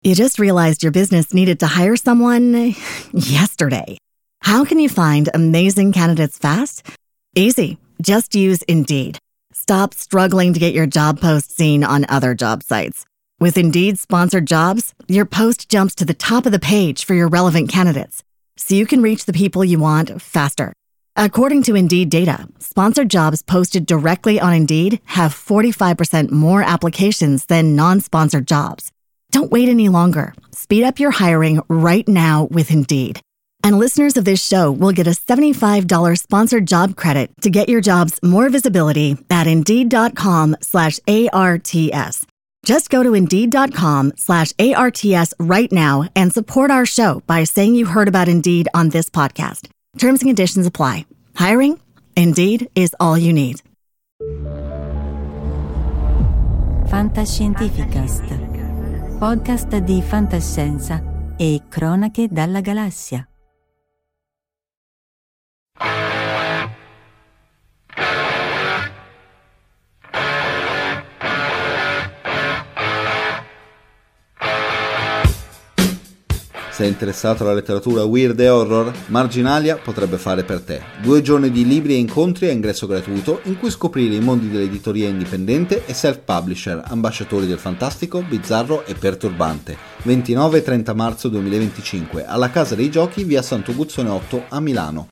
You just realized your business needed to hire someone yesterday. How can you find amazing candidates fast? Easy. Just use Indeed. Stop struggling to get your job post seen on other job sites. With Indeed sponsored jobs, your post jumps to the top of the page for your relevant candidates, so you can reach the people you want faster. According to Indeed data, sponsored jobs posted directly on Indeed have 45% more applications than non-sponsored jobs. Don't wait any longer. Speed up your hiring right now with Indeed. And listeners of this show will get a $75 sponsored job credit to get your jobs more visibility at Indeed.com/ARTS. Just go to Indeed.com/ARTS right now and support our show by saying you heard about Indeed on this podcast. Terms and conditions apply. Hiring? Indeed is all you need. Fantascientificast, podcast di fantascienza e cronache dalla galassia. Sei interessato alla letteratura weird e horror? Marginalia potrebbe fare per te. 2 giorni di libri e incontri a ingresso gratuito in cui scoprire i mondi dell'editoria indipendente e self-publisher, ambasciatori del fantastico, bizzarro e perturbante. 29 e 30 marzo 2025 alla Casa dei Giochi, via Santo Guzzone 8 a Milano.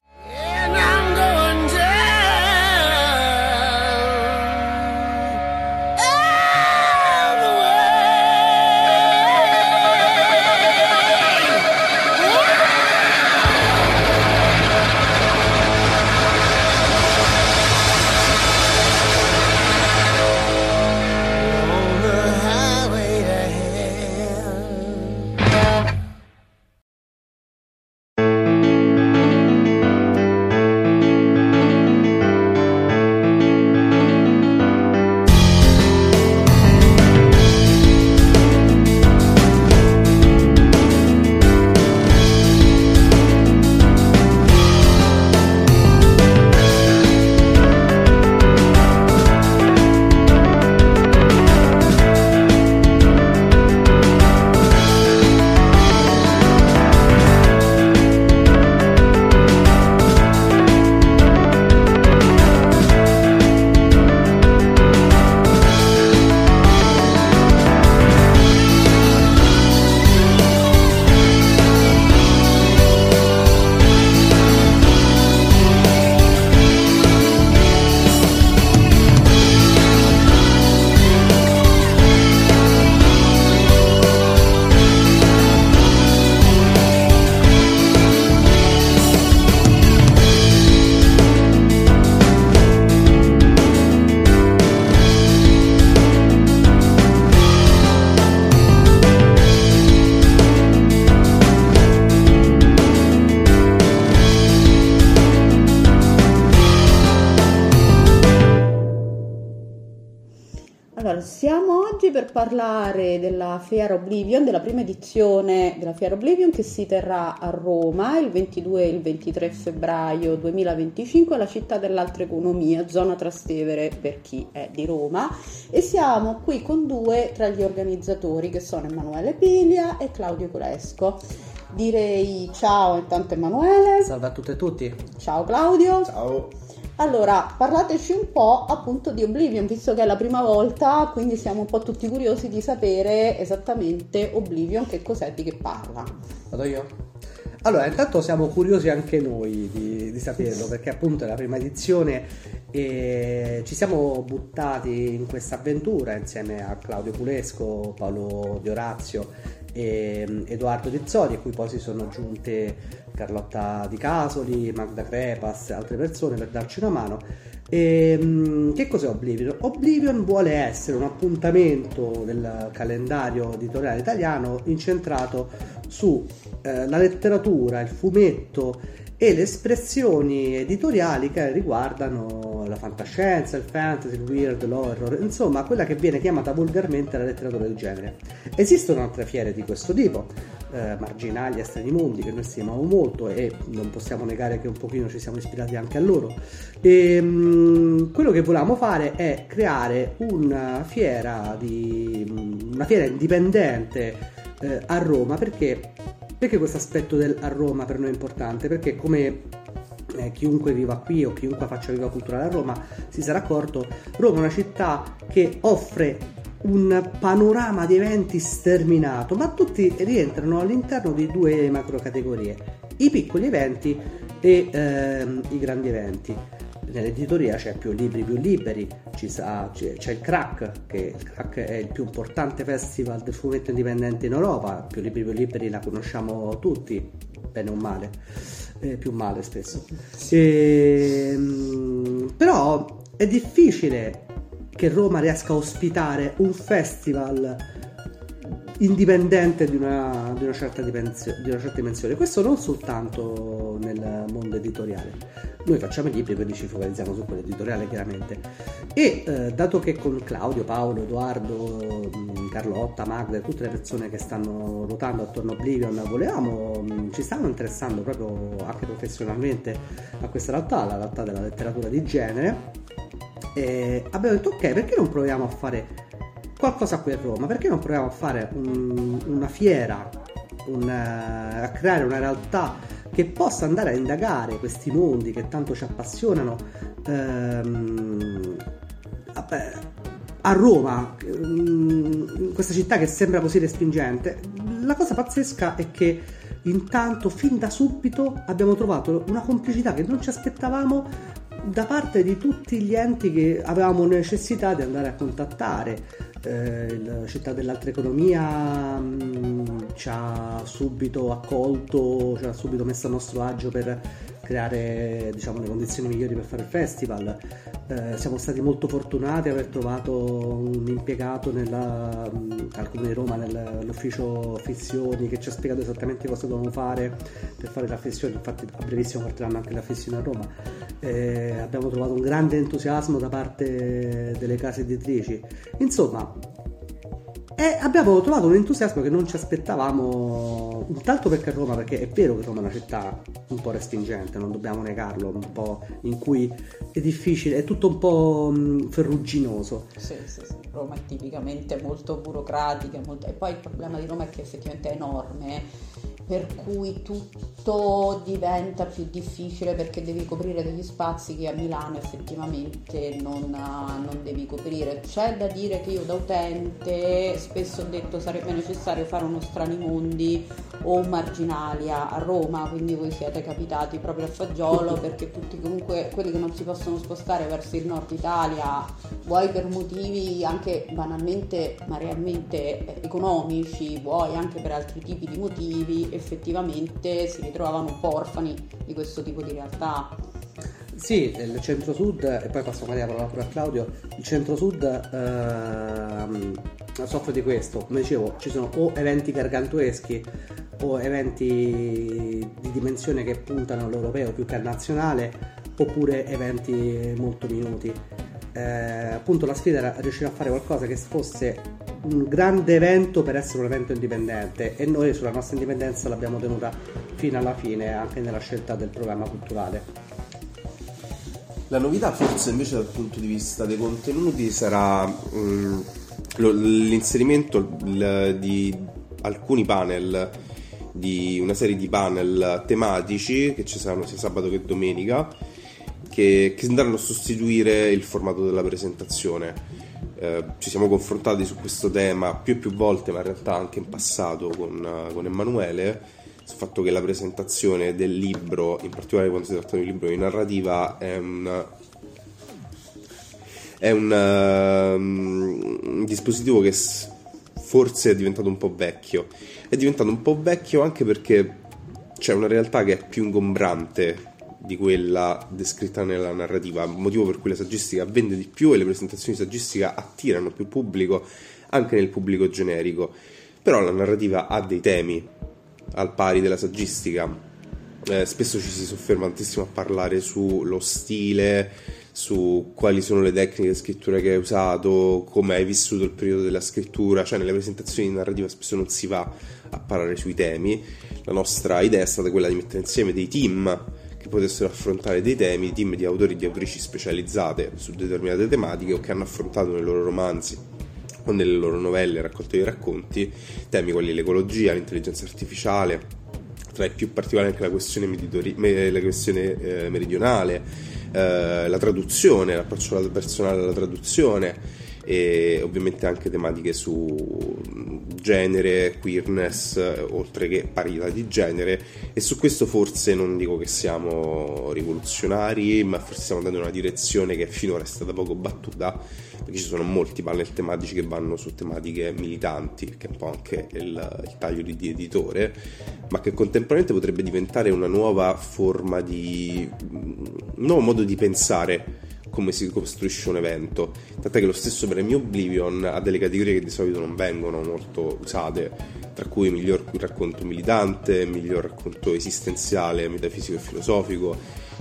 Siamo oggi per parlare della Fiera Oblivion, della prima edizione della Fiera Oblivion che si terrà a Roma il 22 e il 23 febbraio 2025 alla Città dell'Alta Economia, zona Trastevere per chi è di Roma, e siamo qui con 2 tra gli organizzatori che sono Emanuele Piglia e Claudio Culesco. Direi ciao intanto Emanuele. Salve a tutte e tutti. Ciao Claudio. Ciao. Allora, parlateci un po' appunto di Oblivion, visto che è la prima volta, quindi siamo un po' tutti curiosi di sapere esattamente Oblivion che cos'è, di che parla. Vado io? Allora, intanto siamo curiosi anche noi di saperlo, perché appunto è la prima edizione e ci siamo buttati in questa avventura insieme a Claudio Culesco, Paolo Di Orazio e Edoardo Rizzoli, a cui poi si sono aggiunte Carlotta Di Casoli, Magda Crepas e altre persone per darci una mano. Che cos'è Oblivion? Oblivion vuole essere un appuntamento del calendario editoriale italiano incentrato su la letteratura, il fumetto e le espressioni editoriali che riguardano la fantascienza, il fantasy, il weird, l'horror, insomma quella che viene chiamata volgarmente la letteratura di genere. Esistono altre fiere di questo tipo, Marginalia, Strani Mondi, che noi stimiamo molto e non possiamo negare che un pochino ci siamo ispirati anche a loro. Quello che volevamo fare è creare una fiera indipendente a Roma. Perché questo aspetto a Roma per noi è importante? Perché come chiunque viva qui o chiunque faccia viva culturale a Roma si sarà accorto, Roma è una città che offre un panorama di eventi sterminato, ma tutti rientrano all'interno di due macro categorie: i piccoli eventi e i grandi eventi. Nell'editoria c'è Più Libri Più Liberi, c'è il Crack, che il Crack è il più importante festival del fumetto indipendente in Europa. Più Libri Più Liberi la conosciamo tutti, bene o male, più male spesso. Però è difficile che Roma riesca a ospitare un festival indipendente di una certa dimensione. Questo non soltanto nel mondo editoriale. Noi facciamo i libri, quindi ci focalizziamo su quello editoriale chiaramente. E dato che con Claudio, Paolo, Edoardo, Carlotta, Magda e tutte le persone che stanno ruotando attorno a Oblivion ci stanno interessando proprio anche professionalmente a questa realtà, la realtà della letteratura di genere, abbiamo detto ok, perché non proviamo a fare qualcosa qui a Roma? Perché non proviamo a fare una fiera, a creare una realtà che possa andare a indagare questi mondi che tanto ci appassionano a Roma, in questa città che sembra così respingente. La cosa pazzesca è che intanto fin da subito abbiamo trovato una complicità che non ci aspettavamo da parte di tutti gli enti che avevamo necessità di andare a contattare. La città dell'altra economia ci ha subito accolto, ci ha subito messo a nostro agio per creare, diciamo, le condizioni migliori per fare il festival. Siamo stati molto fortunati ad aver trovato un impiegato al Comune di Roma, nell'ufficio affissioni, che ci ha spiegato esattamente cosa dovevamo fare per fare le affissioni. Infatti a brevissimo partiranno anche le affissioni a Roma. Abbiamo trovato un grande entusiasmo da parte delle case editrici. Insomma, abbiamo trovato un entusiasmo che non ci aspettavamo, intanto perché a Roma, perché è vero che Roma è una città un po' respingente, non dobbiamo negarlo, un po' in cui è difficile, è tutto un po' ferruginoso. Sì. Roma è tipicamente molto burocratica, e poi il problema di Roma è che effettivamente è enorme, per cui tutto diventa più difficile perché devi coprire degli spazi che a Milano effettivamente non devi coprire. C'è da dire che io da utente spesso ho detto sarebbe necessario fare uno Stranimondi o un Marginalia a Roma, quindi voi siete capitati proprio a fagiolo, perché tutti comunque quelli che non si possono spostare verso il nord Italia, vuoi per motivi anche banalmente ma realmente economici, vuoi anche per altri tipi di motivi, effettivamente si ritrovavano un po' orfani di questo tipo di realtà. Sì, il centro-sud, e poi passo magari la parola a Claudio, il centro-sud soffre di questo. Come dicevo, ci sono o eventi gargantueschi o eventi di dimensione che puntano all'europeo più che al nazionale, oppure eventi molto minuti. Appunto la sfida era riuscire a fare qualcosa che fosse un grande evento per essere un evento indipendente, e noi sulla nostra indipendenza l'abbiamo tenuta fino alla fine anche nella scelta del programma culturale. La novità forse invece dal punto di vista dei contenuti sarà l'inserimento di alcuni panel, di una serie di panel tematici che ci saranno sia sabato che domenica, che andranno a sostituire il formato della presentazione. Ci siamo confrontati su questo tema più volte, ma in realtà anche in passato con Emanuele, sul fatto che la presentazione del libro, in particolare quando si tratta di un libro di narrativa, è un dispositivo che forse è diventato un po' vecchio. È diventato un po' vecchio anche perché c'è una realtà che è più ingombrante di quella descritta nella narrativa, motivo per cui la saggistica vende di più e le presentazioni di saggistica attirano più pubblico, anche nel pubblico generico. Però la narrativa ha dei temi al pari della saggistica. Spesso ci si sofferma tantissimo a parlare sullo stile, su quali sono le tecniche di scrittura che hai usato, come hai vissuto il periodo della scrittura. Cioè nelle presentazioni di narrativa spesso non si va a parlare sui temi. La nostra idea è stata quella di mettere insieme dei team che potessero affrontare dei temi, team di autori e di autrici specializzate su determinate tematiche o che hanno affrontato nei loro romanzi o nelle loro novelle, raccolte di racconti, temi quali l'ecologia, l'intelligenza artificiale, tra i più particolari anche la questione meridionale, la traduzione, l'approccio personale alla traduzione, e ovviamente anche tematiche su genere, queerness, oltre che parità di genere. E su questo forse non dico che siamo rivoluzionari, ma forse stiamo andando in una direzione che finora è stata poco battuta, perché ci sono molti panel tematici che vanno su tematiche militanti, che è un po' anche il taglio di editore, ma che contemporaneamente potrebbe diventare una nuova forma un nuovo modo di pensare come si costruisce un evento, tant'è che lo stesso Premio Oblivion ha delle categorie che di solito non vengono molto usate, tra cui miglior racconto militante, miglior racconto esistenziale, metafisico e filosofico.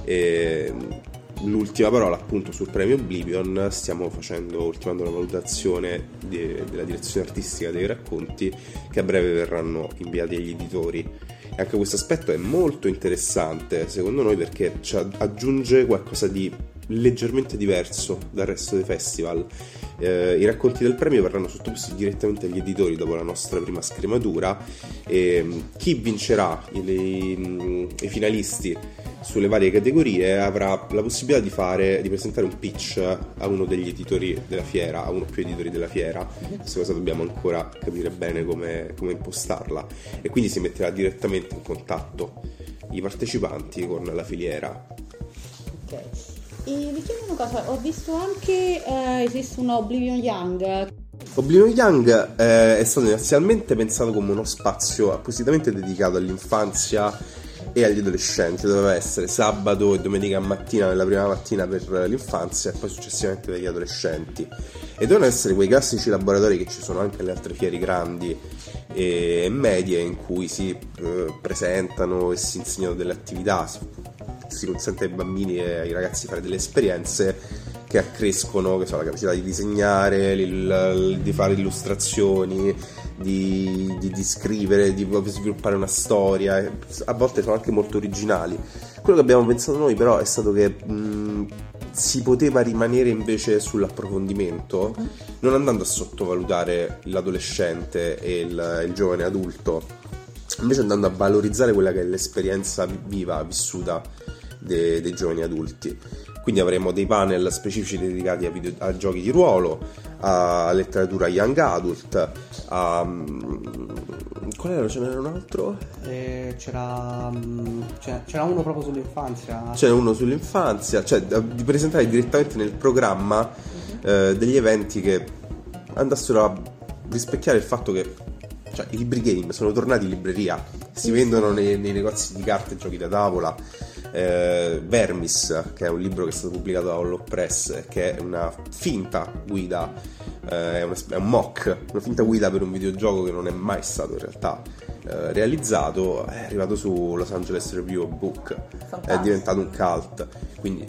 E l'ultima parola appunto sul Premio Oblivion, stiamo ultimando la valutazione della direzione artistica dei racconti, che a breve verranno inviati agli editori. E anche questo aspetto è molto interessante secondo noi, perché ci aggiunge qualcosa di leggermente diverso dal resto dei festival. I racconti del premio verranno sottoposti direttamente agli editori dopo la nostra prima scrematura, e chi vincerà, i finalisti sulle varie categorie, avrà la possibilità di presentare un pitch a uno degli editori della fiera, a uno o più editori della fiera. Questa cosa dobbiamo ancora capire bene come impostarla, e quindi si metterà direttamente in contatto i partecipanti con la filiera. Ok. E vi chiedo una cosa, ho visto anche esiste una Oblivion Young. Oblivion Young è stato inizialmente pensato come uno spazio appositamente dedicato all'infanzia e agli adolescenti. Doveva essere sabato e domenica mattina, nella prima mattina per l'infanzia e poi successivamente per gli adolescenti, e devono essere quei classici laboratori che ci sono anche alle altre fiere grandi e medie, in cui si presentano e si insegnano delle attività, si consente ai bambini e ai ragazzi di fare delle esperienze che accrescono, che so, la capacità di disegnare, di fare illustrazioni, di scrivere, di sviluppare una storia. A volte sono anche molto originali. Quello che abbiamo pensato noi però è stato che si poteva rimanere invece sull'approfondimento, non andando a sottovalutare l'adolescente e il giovane adulto, invece andando a valorizzare quella che è l'esperienza viva, vissuta dei giovani adulti. Quindi avremo dei panel specifici dedicati a giochi di ruolo, a letteratura young adult, qual era? Ce n'era un altro? C'era uno proprio sull'infanzia. C'era uno sull'infanzia, cioè di presentare direttamente nel programma degli eventi che andassero a rispecchiare il fatto che, cioè, i libri game sono tornati in libreria, si vendono nei negozi di carte e giochi da tavola. Vermis, che è un libro che è stato pubblicato da Hollow Press, che è una finta guida, è un mock, una finta guida per un videogioco che non è mai stato in realtà realizzato, è arrivato su Los Angeles Review of Book. Fantastico. È diventato un cult, quindi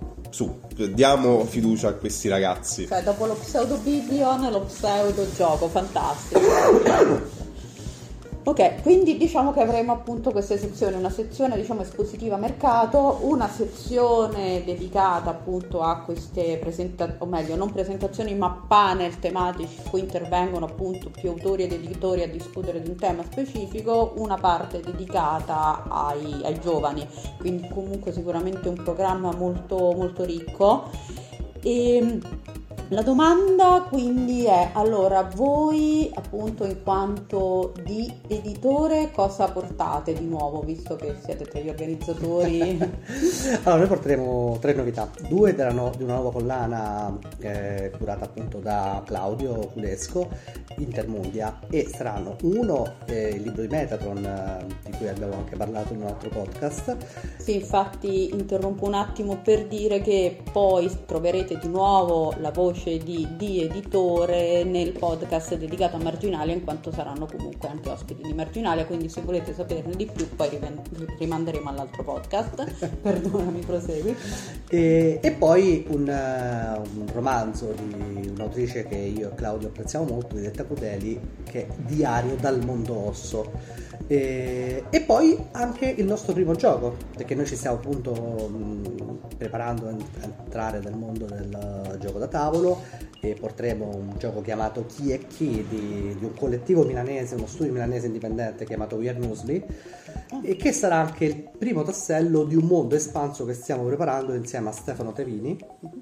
diamo fiducia a questi ragazzi. Cioè, dopo lo pseudo Biblion e lo pseudo gioco, fantastico. Ok, quindi diciamo che avremo appunto queste sezioni, una sezione diciamo espositiva mercato, una sezione dedicata appunto a queste presentazioni, o meglio non presentazioni ma panel tematici in cui intervengono appunto più autori ed editori a discutere di un tema specifico, una parte dedicata ai giovani, quindi comunque sicuramente un programma molto, molto ricco. E la domanda quindi è, allora, voi appunto in quanto di editore cosa portate di nuovo, visto che siete tra gli organizzatori? Allora, noi porteremo 3 novità, 2 di una nuova collana curata appunto da Claudio Cudesco, Intermundia, e saranno uno il libro di Metatron, di cui abbiamo anche parlato in un altro podcast. Sì, infatti interrompo un attimo per dire che poi troverete di nuovo la voce di editore nel podcast dedicato a Marginalia, in quanto saranno comunque anche ospiti di Marginalia, quindi se volete saperne di più poi rimanderemo all'altro podcast. Perdonami, prosegui. E poi un romanzo di un'autrice che io e Claudio apprezziamo molto, di Detta Crudeli, che è Diario dal mondo osso. E poi anche il nostro primo gioco, perché noi ci stiamo appunto preparando a entrare nel mondo del gioco da tavolo. solo, e porteremo un gioco chiamato Chi è Chi di un collettivo milanese, uno studio milanese indipendente chiamato We Are Muesli, e che sarà anche il primo tassello di un mondo espanso che stiamo preparando insieme a Stefano Tevini.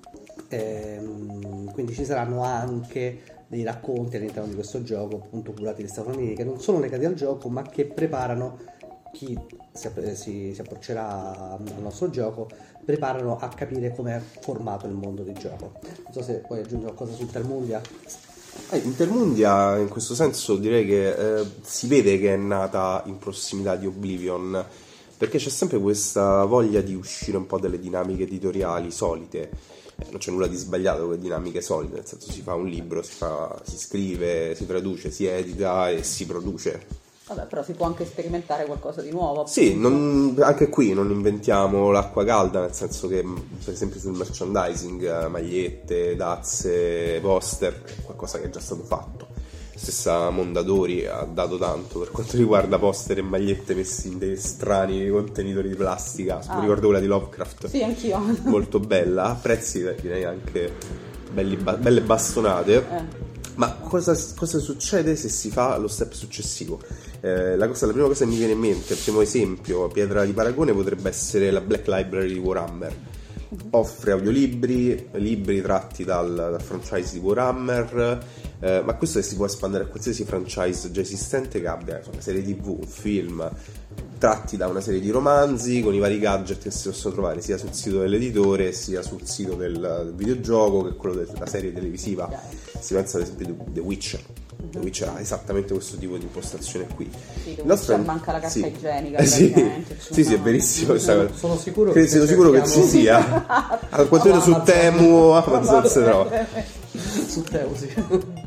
Quindi ci saranno anche dei racconti all'interno di questo gioco, appunto curati da Stefano Tevini, che non sono legati al gioco ma che preparano chi si approccerà al nostro gioco, preparano a capire come è formato il mondo di gioco. Non so se puoi aggiungere qualcosa su Intermundia. Intermundia in questo senso direi che si vede che è nata in prossimità di Oblivion, perché c'è sempre questa voglia di uscire un po' dalle dinamiche editoriali solite. Non c'è nulla di sbagliato con le dinamiche solide, nel senso si fa un libro, si scrive, si traduce, si edita e si produce. Vabbè, però si può anche sperimentare qualcosa di nuovo. Sì, anche qui non inventiamo l'acqua calda, nel senso che per esempio sul merchandising, magliette, tazze, poster, qualcosa che è già stato fatto. Stessa Mondadori ha dato tanto per quanto riguarda poster e magliette messi in dei strani contenitori di plastica. Mi ricordo quella di Lovecraft. Sì, anch'io. Molto bella, a prezzi direi anche belle bastonate. Ma cosa succede se si fa lo step successivo? La prima cosa che mi viene in mente, il primo esempio, pietra di paragone, potrebbe essere la Black Library di Warhammer. Offre audiolibri, libri tratti dal franchise di Warhammer, ma questo si può espandere a qualsiasi franchise già esistente che abbia una serie TV, un film, tratti da una serie di romanzi con i vari gadget che si possono trovare sia sul sito dell'editore sia sul sito del videogioco che è quello della serie televisiva. Si pensa ad esempio a The Witcher. The Witcher ha esattamente questo tipo di impostazione qui. Sì, The Witcher manca la carta igienica. Sì, è verissimo. Sono sicuro che ci sia. Quantomeno su Temu, Amazon se no. Su Temu, sì.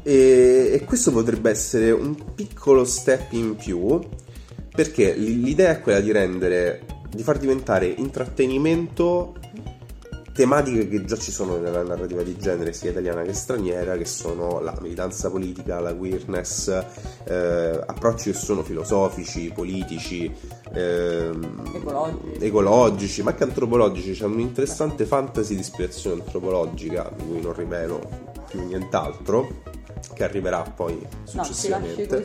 E questo potrebbe essere un piccolo step in più, perché l'idea è quella di far diventare intrattenimento tematiche che già ci sono nella narrativa di genere sia italiana che straniera, che sono la militanza politica, la queerness, approcci che sono filosofici, politici, ecologici, ma anche antropologici. C'è un interessante fantasy di ispirazione antropologica di cui non rivelo più nient'altro, che arriverà poi successivamente.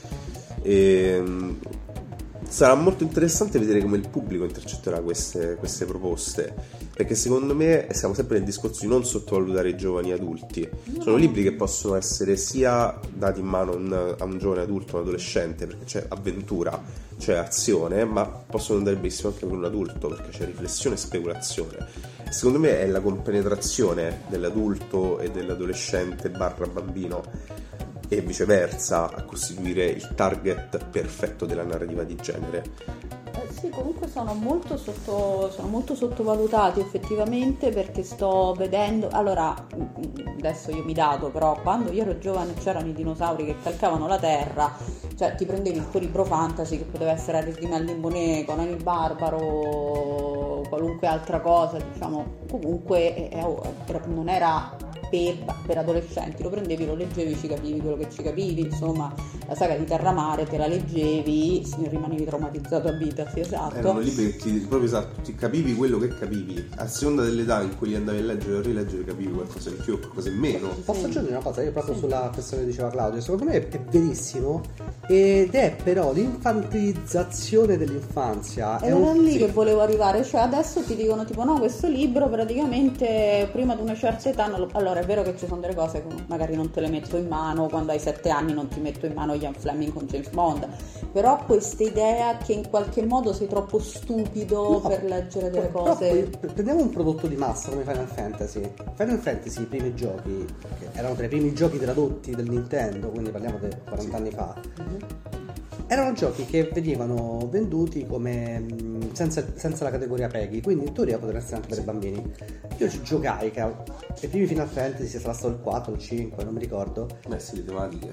Sarà molto interessante vedere come il pubblico intercetterà queste proposte, perché secondo me siamo sempre nel discorso di non sottovalutare i giovani adulti. Sono libri che possono essere sia dati in mano a un giovane adulto, un adolescente, perché c'è avventura, c'è azione, ma possono andare benissimo anche per un adulto, perché c'è riflessione e speculazione. Secondo me è la compenetrazione dell'adulto e dell'adolescente / bambino e viceversa a costituire il target perfetto della narrativa di genere. Sì, comunque sono molto sottovalutati effettivamente, perché sto vedendo, allora adesso io mi dato, però quando io ero giovane c'erano i dinosauri che calcavano la terra, cioè ti prendevi il tuo libro fantasy che poteva essere Ares di Melniboné, Conan il Barbaro, qualunque altra cosa, diciamo, comunque non era per adolescenti, lo prendevi, lo leggevi, ci capivi quello che ci capivi, insomma la saga di Terramare te la leggevi, rimanevi traumatizzato a vita. Sì, esatto. Erano libri che proprio esatto, ti capivi quello che capivi, a seconda dell'età in cui li andavi a leggere o rileggere capivi qualcosa in più o qualcosa in meno. Posso aggiungere una cosa? Io proprio sulla questione che diceva Claudio, secondo me è verissimo, ed è però l'infantilizzazione dell'infanzia. Era lì che volevo arrivare, cioè adesso ti dicono tipo no, questo libro praticamente prima di una certa età non lo... Allora è vero che ci sono delle cose che magari non te le metto in mano, quando hai 7 anni non ti metto in mano Ian Fleming con James Bond, però questa idea che in qualche modo sei troppo stupido per leggere delle cose. Prendiamo un prodotto di massa come Final Fantasy, i primi giochi, che erano tra i primi giochi tradotti del Nintendo, quindi parliamo di 40 anni fa, erano giochi che venivano venduti come senza la categoria PEGI, quindi in teoria potevano essere anche per i bambini. Io ci giocai che i primi Final Fantasy, sia stato il 4 o il 5, non mi ricordo. Sì, le tematiche.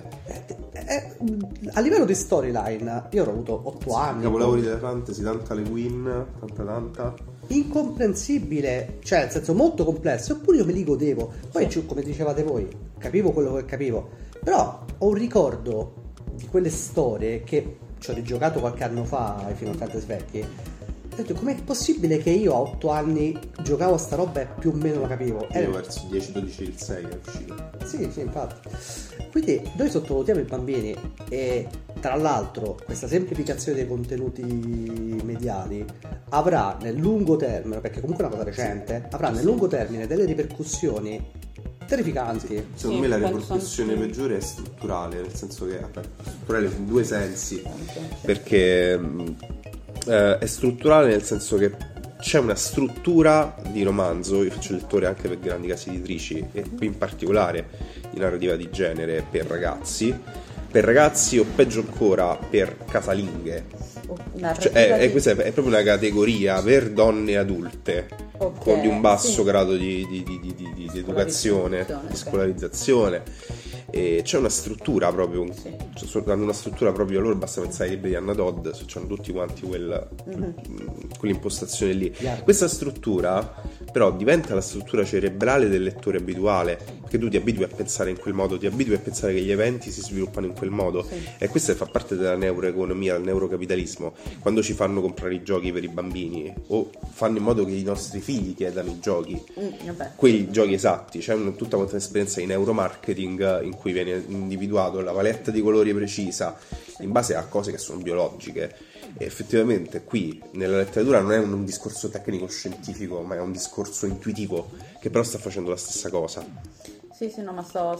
A livello di storyline io ho avuto 8 anni. Capolavori delle fantasy, tanta le Win, tanta. Incomprensibile, cioè nel senso molto complesso, eppure io me li godevo. Poi come dicevate voi, capivo quello che capivo, però ho un ricordo di quelle storie che ci ho rigiocato qualche anno fa ai Final Fantasy vecchi, Ho detto, com'è possibile che io a 8 anni giocavo a sta roba e più o meno la capivo? Io verso 10-12 il 6 è uscito. Sì, infatti. Quindi noi sottovalutiamo i bambini e tra l'altro questa semplificazione dei contenuti mediali avrà nel lungo termine, perché comunque è una cosa recente, avrà nel lungo termine delle ripercussioni terrificanti. Secondo me la ripercussione peggiore è strutturale, nel senso che strutturale in due sensi, perché è strutturale nel senso che c'è una struttura di romanzo. Io faccio lettore anche per grandi case editrici e qui in particolare di narrativa di genere per ragazzi o peggio ancora per casalinghe. Questa è proprio una categoria per donne adulte, con di un basso grado di educazione, di scolarizzazione. E c'è una struttura proprio, hanno una struttura proprio loro, basta pensare ai libri di Anna Todd, hanno tutti quanti quell'impostazione lì. Questa struttura però diventa la struttura cerebrale del lettore abituale, perché tu ti abitui a pensare in quel modo, ti abitui a pensare che gli eventi si sviluppano in quel modo, e questo fa parte della neuroeconomia, del neurocapitalismo. Quando ci fanno comprare i giochi per i bambini o fanno in modo che i nostri figli chiedano i giochi, quei giochi esatti, c'è tutta quanta esperienza di neuromarketing in cui viene individuato la paletta di colori precisa in base a cose che sono biologiche. E effettivamente qui nella letteratura non è un discorso tecnico scientifico, ma è un discorso intuitivo che però sta facendo la stessa cosa. Sì, no, ma sto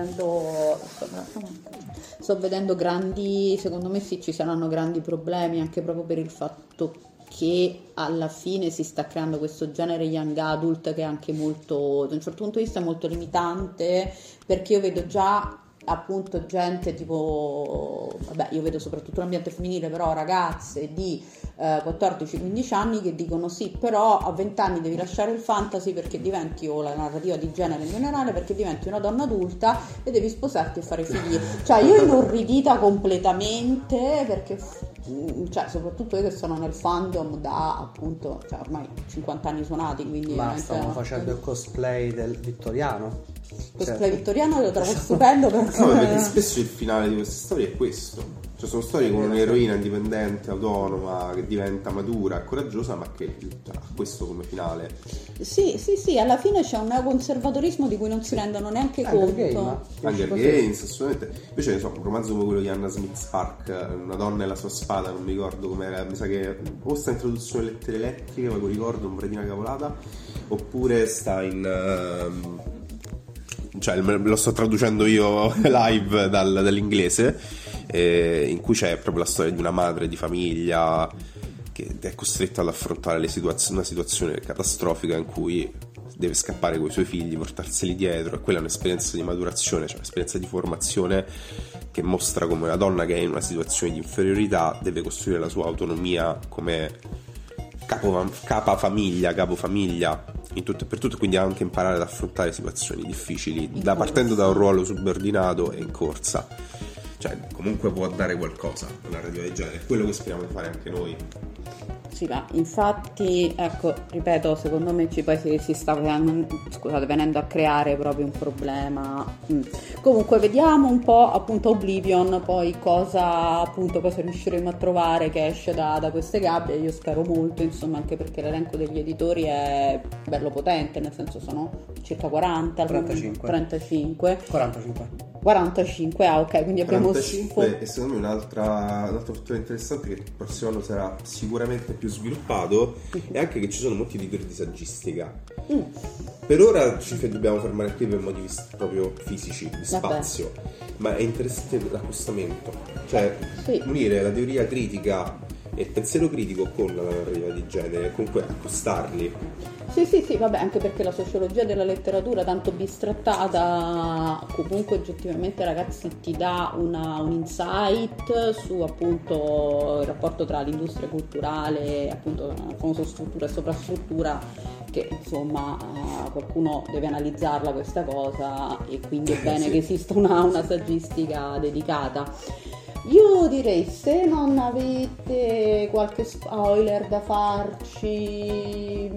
vedendo grandi, secondo me sì, ci saranno grandi problemi anche proprio per il fatto che alla fine si sta creando questo genere young adult che è anche molto, da un certo punto di vista molto limitante, perché io vedo già appunto gente tipo, vabbè, io vedo soprattutto l'ambiente femminile, però ragazze di 14-15 anni che dicono sì, però a 20 anni devi lasciare il fantasy perché diventi, o la narrativa di genere in generale, perché diventi una donna adulta e devi sposarti e fare figli. Cioè io inorridita completamente, perché soprattutto io che sono nel fandom da appunto, ormai 50 anni suonati, quindi ma stavamo facendo il cosplay del vittoriano. Cosplay vittoriano lo trovo stupendo, perché no, perché spesso il finale di queste storie è questo. Cioè sono storie con un'eroina indipendente, autonoma, che diventa matura e coraggiosa, ma che ha questo come finale. Sì, alla fine c'è un neoconservatorismo di cui non si rendono neanche conto. Hunger Games, assolutamente. Invece ne so, un romanzo come quello di Anna Smith Spark, Una donna e la sua spada, non mi ricordo com'era, mi sa che o sta introduzione alle lettere elettriche, ma lo ricordo, non vorrei dire una cavolata, oppure sta in... lo sto traducendo io live dall'inglese, in cui c'è proprio la storia di una madre di famiglia che è costretta ad affrontare una situazione catastrofica in cui deve scappare con i suoi figli, portarseli dietro, e quella è un'esperienza di maturazione, cioè un'esperienza di formazione che mostra come una donna che è in una situazione di inferiorità deve costruire la sua autonomia come capofamiglia in tutto e per tutto, quindi anche imparare ad affrontare situazioni difficili partendo da un ruolo subordinato e in corsa. Cioè comunque può dare qualcosa una narrativa del genere, quello che speriamo di fare anche noi. Sì, ma infatti, ecco, ripeto, secondo me poi si sta venendo a creare proprio un problema. Comunque vediamo un po' appunto Oblivion, poi cosa riusciremo a trovare che esce da queste gabbie. Io spero molto, insomma, anche perché l'elenco degli editori è bello potente, nel senso sono circa 40, 45, ok, quindi abbiamo 45, e secondo me un'altra fattore interessante che il prossimo anno sarà sicuramente più sviluppato è anche che ci sono molti libri di saggistica. Per ora ci dobbiamo fermare qui per motivi proprio fisici di spazio, ma è interessante l'accostamento, cioè unire la teoria critica e il pensiero critico con la narrativa di genere, comunque accostarli. Sì, vabbè, anche perché la sociologia della letteratura, tanto bistrattata, comunque oggettivamente, ragazzi, ti dà un insight su appunto il rapporto tra l'industria culturale, appunto la famosa struttura e sovrastruttura, che insomma qualcuno deve analizzarla questa cosa, e quindi è bene che esista una saggistica dedicata. Io direi, se non avete qualche spoiler da farci...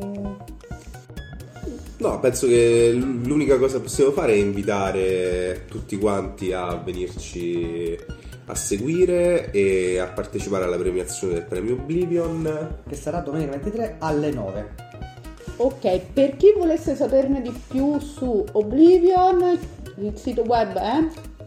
No, penso che l'unica cosa che possiamo fare è invitare tutti quanti a venirci a seguire e a partecipare alla premiazione del premio Oblivion, che sarà domenica 23 alle 9. Ok, per chi volesse saperne di più su Oblivion, il sito web è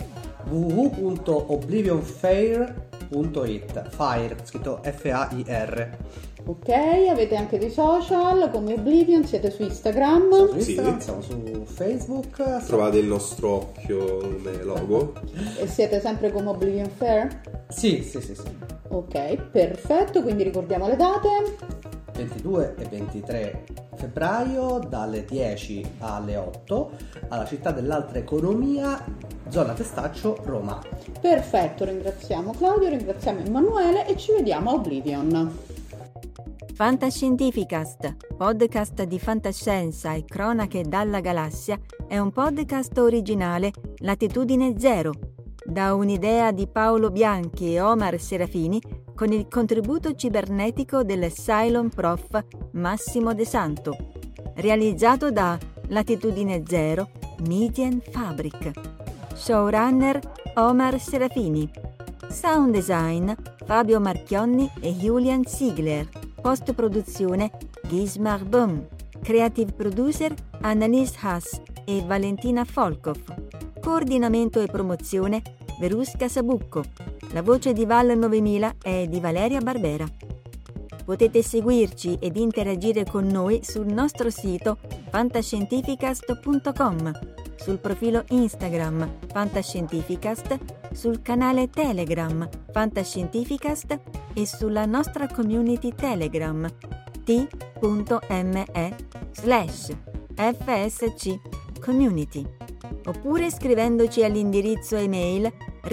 www.oblivionfair.it. Fire, scritto F-A-I-R. Ok, avete anche dei social come Oblivion, siete su Instagram? Su Instagram, siamo su Facebook. Trovate il nostro occhio come logo. E siete sempre come Oblivion Fair? Sì. Ok, perfetto, quindi ricordiamo le date. 22 e 23 febbraio dalle 10 alle 8 alla Città dell'Alta Economia, zona Testaccio, Roma. Perfetto, ringraziamo Claudio, ringraziamo Emanuele e ci vediamo a Oblivion. Fantascientificast, podcast di fantascienza e cronache dalla galassia, è un podcast originale Latitudine Zero, da un'idea di Paolo Bianchi e Omar Serafini con il contributo cibernetico del Cylon Prof Massimo De Santo, realizzato da Latitudine Zero Median Fabric. Showrunner Omar Serafini. Sound design Fabio Marchionni e Julian Ziegler. Post-produzione Gismar Böhm. Creative producer Annalise Haas e Valentina Folkov. Coordinamento e promozione Verusca Sabucco. La voce di Val 9000 è di Valeria Barbera. Potete seguirci ed interagire con noi sul nostro sito fantascientificast.com, sul profilo Instagram Fantascientificast, sul canale Telegram Fantascientificast e sulla nostra community Telegram t.me/FSC Community, oppure scrivendoci all'indirizzo email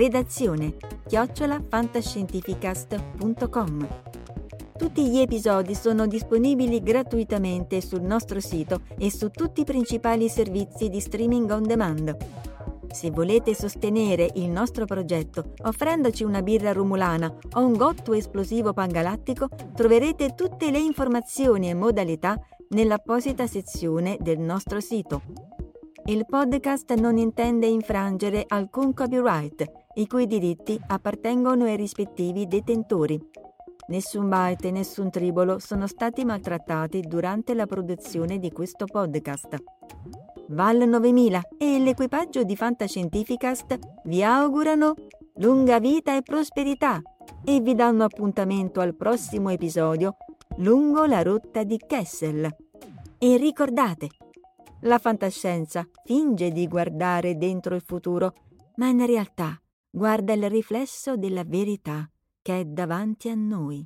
redazione@fantascientificast.com. Tutti gli episodi sono disponibili gratuitamente sul nostro sito e su tutti i principali servizi di streaming on demand. Se volete sostenere il nostro progetto offrendoci una birra rumulana o un gotto esplosivo pangalattico, troverete tutte le informazioni e modalità nell'apposita sezione del nostro sito. Il podcast non intende infrangere alcun copyright, i cui diritti appartengono ai rispettivi detentori. Nessun byte e nessun tribolo sono stati maltrattati durante la produzione di questo podcast. Val 9000 e l'equipaggio di Fantascientificast vi augurano lunga vita e prosperità e vi danno appuntamento al prossimo episodio lungo la rotta di Kessel. E ricordate, la fantascienza finge di guardare dentro il futuro, ma in realtà guarda il riflesso della verità che è davanti a noi.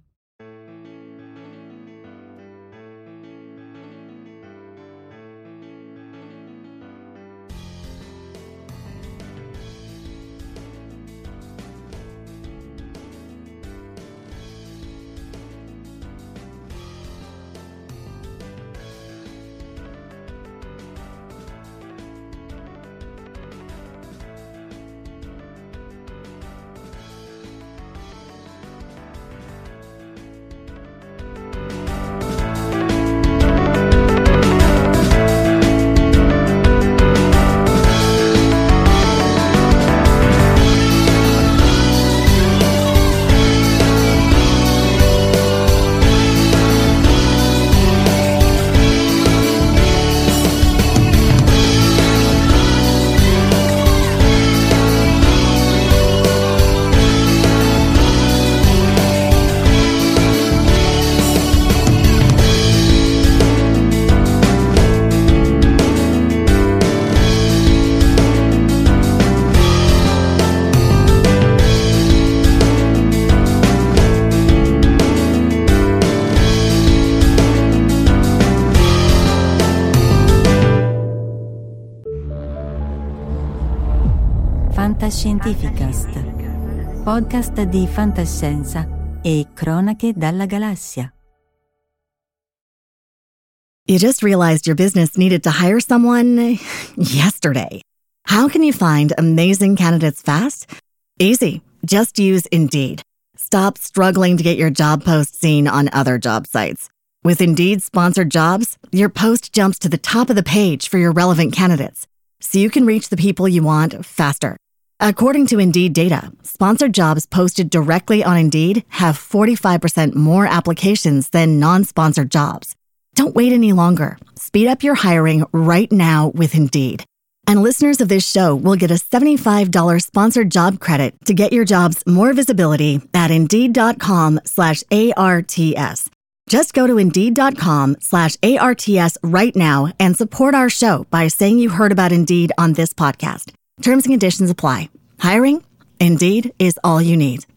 Fantascientificast, podcast di fantascienza e cronache dalla galassia. You just realized your business needed to hire someone yesterday. How can you find amazing candidates fast? Easy. Just use Indeed. Stop struggling to get your job post seen on other job sites. With Indeed sponsored jobs, your post jumps to the top of the page for your relevant candidates, so you can reach the people you want faster. According to Indeed data, sponsored jobs posted directly on Indeed have 45% more applications than non-sponsored jobs. Don't wait any longer. Speed up your hiring right now with Indeed. And listeners of this show will get a $75 sponsored job credit to get your jobs more visibility at Indeed.com/ARTS. Just go to Indeed.com/ARTS right now and support our show by saying you heard about Indeed on this podcast. Terms and conditions apply. Hiring? Indeed is all you need.